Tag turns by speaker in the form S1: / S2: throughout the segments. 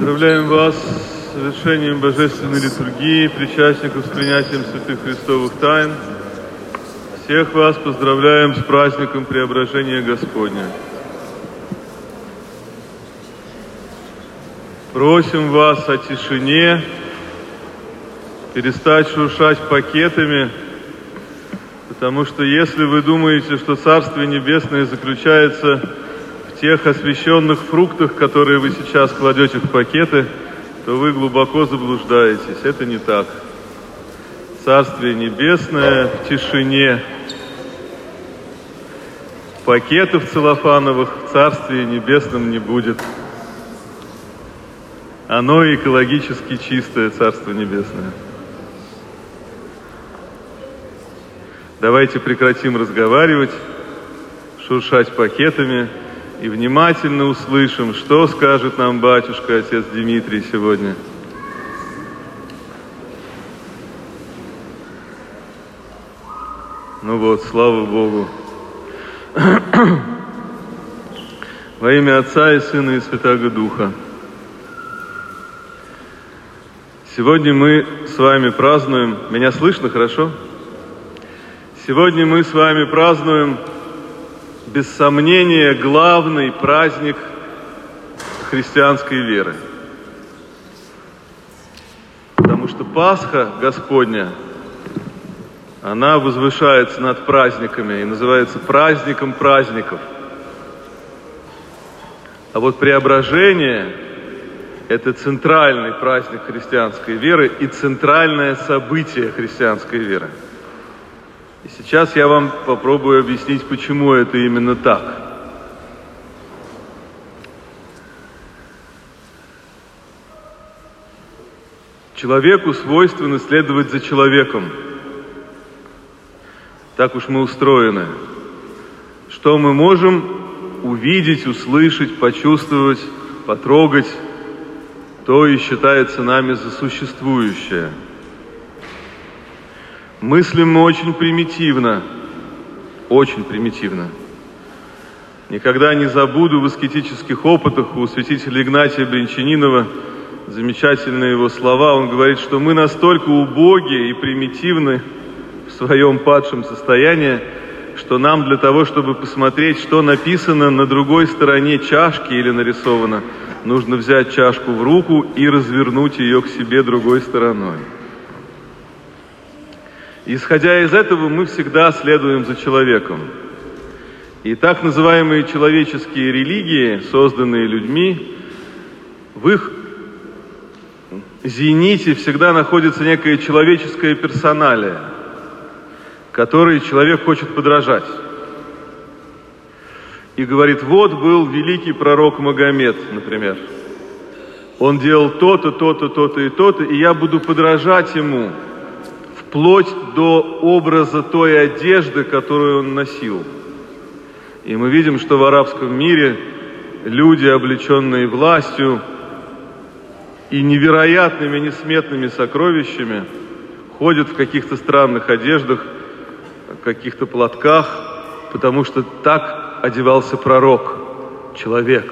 S1: Поздравляем вас с совершением Божественной литургии, причастников с принятием святых Христовых тайн. Всех вас поздравляем с праздником Преображения Господня. Просим вас о тишине, перестать шуршать пакетами, потому что если вы думаете, что Царствие Небесное заключается в тех освященных фруктах, которые вы сейчас кладете в пакеты, то вы глубоко заблуждаетесь. Это не так. Царствие Небесное в тишине. Пакетов целлофановых в Царстве Небесном не будет. Оно экологически чистое, Царство Небесное. Давайте прекратим разговаривать, шуршать пакетами и внимательно услышим, что скажет нам батюшка, отец Дмитрий, сегодня. Ну вот, слава Богу. Во имя Отца и Сына и Святаго Духа. Сегодня мы с вами празднуем... Меня слышно хорошо? Сегодня мы с вами празднуем, без сомнения, главный праздник христианской веры. Потому что Пасха Господня, она возвышается над праздниками и называется праздником праздников. А вот Преображение – это центральный праздник христианской веры и центральное событие христианской веры. И сейчас я вам попробую объяснить, почему это именно так. Человеку свойственно следовать за человеком. Так уж мы устроены. Что мы можем увидеть, услышать, почувствовать, потрогать, то и считается нами за существующее. Мыслим мы очень примитивно. Никогда не забуду в аскетических опытах у святителя Игнатия Брянчанинова замечательные его слова. Он говорит, что мы настолько убоги и примитивны в своем падшем состоянии, что нам для того, чтобы посмотреть, что написано на другой стороне чашки или нарисовано, нужно взять чашку в руку и развернуть ее к себе другой стороной. Исходя из этого, мы всегда следуем за человеком. И так называемые человеческие религии, созданные людьми, в их зените всегда находится некая человеческая персоналия, которой человек хочет подражать. И говорит, вот был великий пророк Магомед, например. Он делал то-то, то-то, то-то и то-то, и я буду подражать ему, вплоть до образа той одежды, которую он носил. И мы видим, что в арабском мире люди, облеченные властью и невероятными, несметными сокровищами, ходят в каких-то странных одеждах, в каких-то платках, потому что так одевался пророк, человек.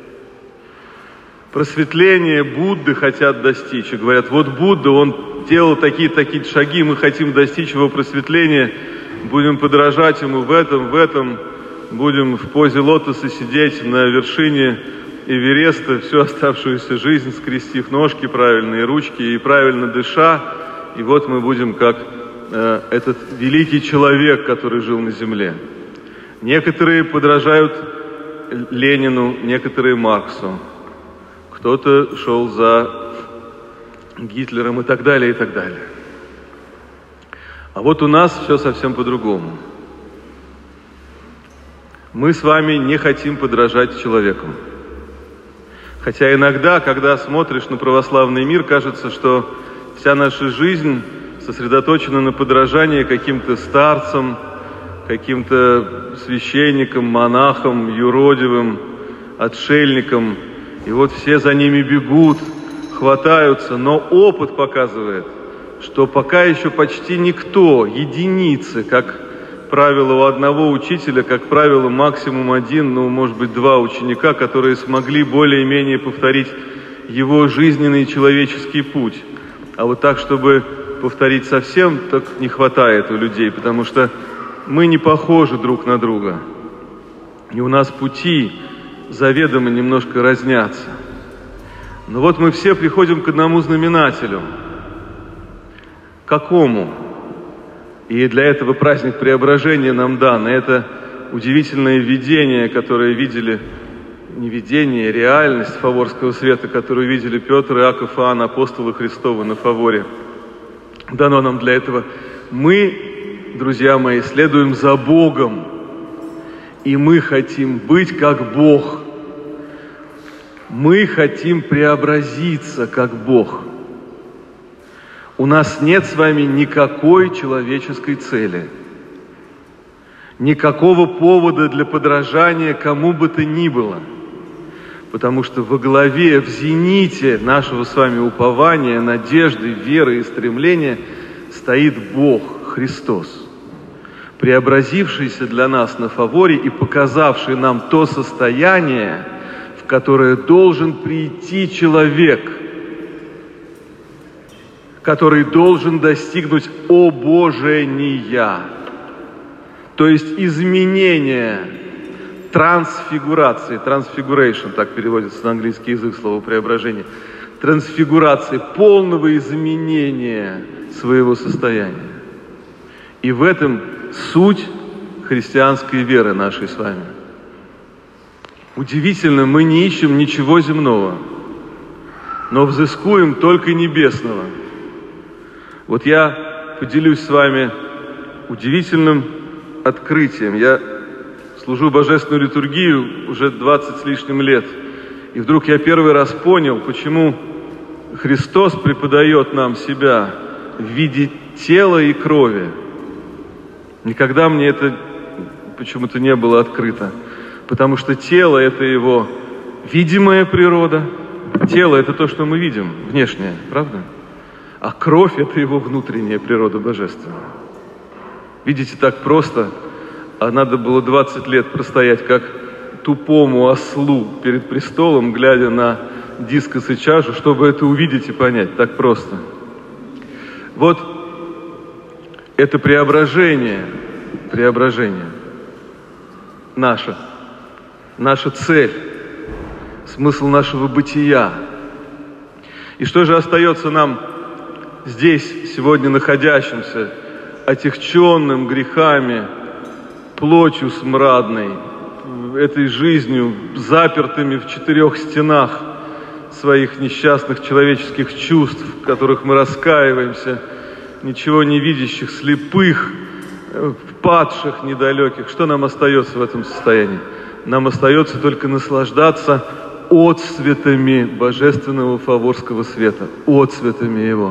S1: Просветление Будды хотят достичь. И говорят, вот Будда, он делал такие-то шаги, мы хотим достичь его просветления, будем подражать ему в этом, будем в позе лотоса сидеть на вершине Эвереста всю оставшуюся жизнь, скрестив ножки правильные, ручки и правильно дыша. И вот мы будем как этот великий человек, который жил на земле. Некоторые подражают Ленину, некоторые Марксу. Кто-то шел за Гитлером и так далее, и так далее. А вот у нас все совсем по-другому. Мы с вами не хотим подражать человеком. Хотя иногда, когда смотришь на православный мир, кажется, что вся наша жизнь сосредоточена на подражании каким-то старцам, каким-то священникам, монахам, юродивым, отшельникам. И вот все за ними бегут, хватаются, но опыт показывает, что пока еще почти никто, единицы, как правило, у одного учителя, как правило, максимум один, может быть, два ученика, которые смогли более-менее повторить его жизненный человеческий путь. А вот так, чтобы повторить совсем, так не хватает у людей, потому что мы не похожи друг на друга. И у нас пути заведомо немножко разнятся. Но вот мы все приходим к одному знаменателю. Какому? И для этого праздник Преображения нам дан. И это удивительное видение, которое видели, не видение, реальность Фаворского света, которую видели Петр, Иаков и Иоанн, апостолы Христовы на Фаворе. Дано нам для этого. Мы, друзья мои, следуем за Богом, и мы хотим быть как Бог. Мы хотим преобразиться как Бог. У нас нет с вами никакой человеческой цели, никакого повода для подражания кому бы то ни было, потому что во главе, в зените нашего с вами упования, надежды, веры и стремления стоит Бог, Христос, преобразившийся для нас на Фаворе и показавший нам то состояние, в которое должен прийти человек, который должен достигнуть обожения, то есть изменения, трансфигурации, transfiguration, так переводится на английский язык слово преображение, трансфигурации, полного изменения своего состояния. И в этом суть христианской веры нашей с вами. Удивительно, мы не ищем ничего земного, но взыскуем только небесного. Вот я поделюсь с вами удивительным открытием. Я служу божественную литургию уже 20 с лишним лет. И вдруг я первый раз понял, почему Христос преподает нам себя в виде тела и крови. Никогда мне это почему-то не было открыто. Потому что тело – это его видимая природа. Тело – это то, что мы видим, внешнее, правда? А кровь – это его внутренняя природа божественная. Видите, так просто, а надо было 20 лет простоять, как тупому ослу перед престолом, глядя на дискос и чашу, чтобы это увидеть и понять. Так просто. Вот это преображение наша цель, смысл нашего бытия. И что же остается нам здесь, сегодня находящимся, отягченным грехами, плотью смрадной, этой жизнью, запертыми в 4 стенах своих несчастных человеческих чувств, в которых мы раскаиваемся, ничего не видящих, слепых, падших, недалеких? Что нам остается в этом состоянии? Нам остается только наслаждаться отцветами божественного Фаворского света, отцветами его.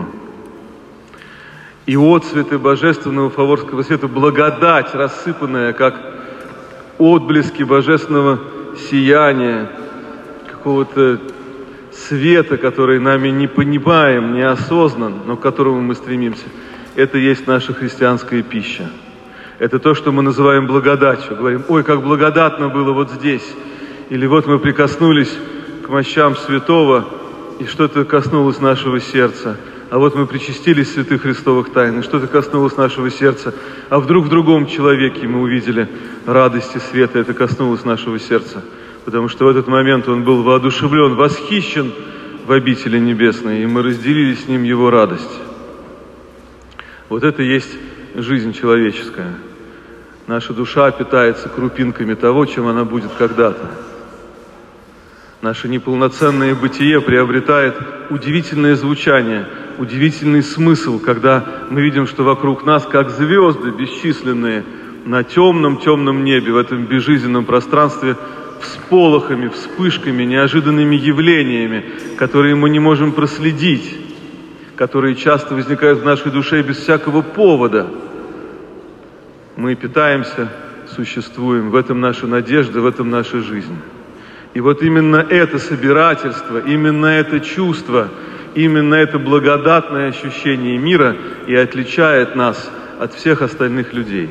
S1: И отцветы божественного Фаворского света, благодать, рассыпанная, как отблески божественного сияния, какого-то света, который нами не понимаем, не осознан, но к которому мы стремимся, это есть наша христианская пища. Это то, что мы называем благодатью. Говорим: ой, как благодатно было вот здесь. Или вот мы прикоснулись к мощам святого, и что-то коснулось нашего сердца. А вот мы причастились святых Христовых тайн, и что-то коснулось нашего сердца. А вдруг в другом человеке мы увидели радость и свет, и это коснулось нашего сердца. Потому что в этот момент он был воодушевлен, восхищен в обители небесной, и мы разделили с ним его радость. Вот это и есть жизнь человеческая. Наша душа питается крупинками того, чем она будет когда-то. Наше неполноценное бытие приобретает удивительное звучание, удивительный смысл, когда мы видим, что вокруг нас, как звезды бесчисленные, на темном небе, в этом безжизненном пространстве, всполохами, вспышками, неожиданными явлениями, которые мы не можем проследить, которые часто возникают в нашей душе без всякого повода. Мы питаемся, существуем, в этом наша надежда, в этом наша жизнь. И вот именно это собирательство, именно это чувство, именно это благодатное ощущение мира и отличает нас от всех остальных людей.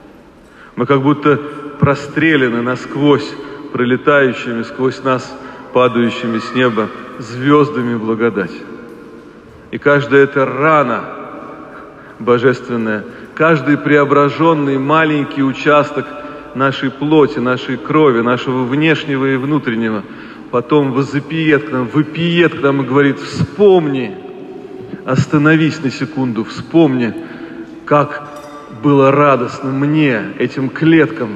S1: Мы как будто прострелены насквозь, пролетающими сквозь нас падающими с неба звездами благодати. И каждая эта рана божественная, каждый преображенный маленький участок нашей плоти, нашей крови, нашего внешнего и внутреннего, потом возопиет к нам, выпиет к нам и говорит: вспомни, остановись на секунду, вспомни, как было радостно мне, этим клеткам,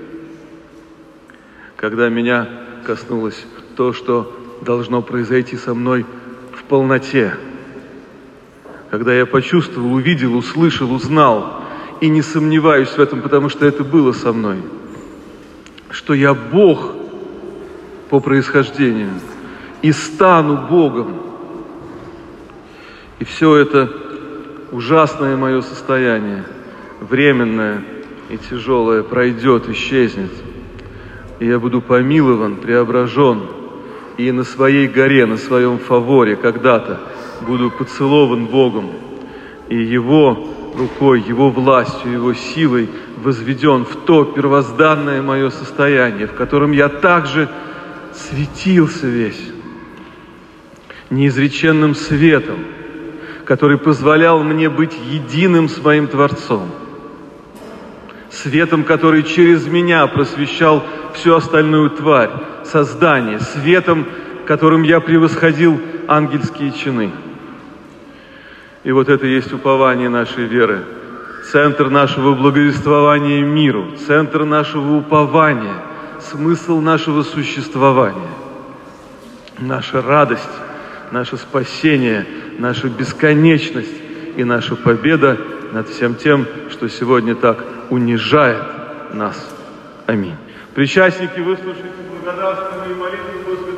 S1: когда меня коснулось то, что должно произойти со мной в полноте. Когда я почувствовал, увидел, услышал, узнал, и не сомневаюсь в этом, потому что это было со мной, что я Бог по происхождению и стану Богом. И все это ужасное мое состояние, временное и тяжелое, пройдет, исчезнет. И я буду помилован, преображен, и на своей горе, на своем фаворе когда-то буду поцелован Богом, и Его рукой, Его властью, Его силой возведен в то первозданное мое состояние, в котором я также светился весь неизреченным светом, который позволял мне быть единым с моим Творцом, светом, который через меня просвещал всю остальную тварь, создание, светом, которым я превосходил ангельские чины. И вот это есть упование нашей веры, центр нашего благовествования миру, центр нашего упования, смысл нашего существования, наша радость, наше спасение, наша бесконечность и наша победа над всем тем, что сегодня так унижает нас. Аминь. Причастники, выслушайте благодарственные молитвы Господа.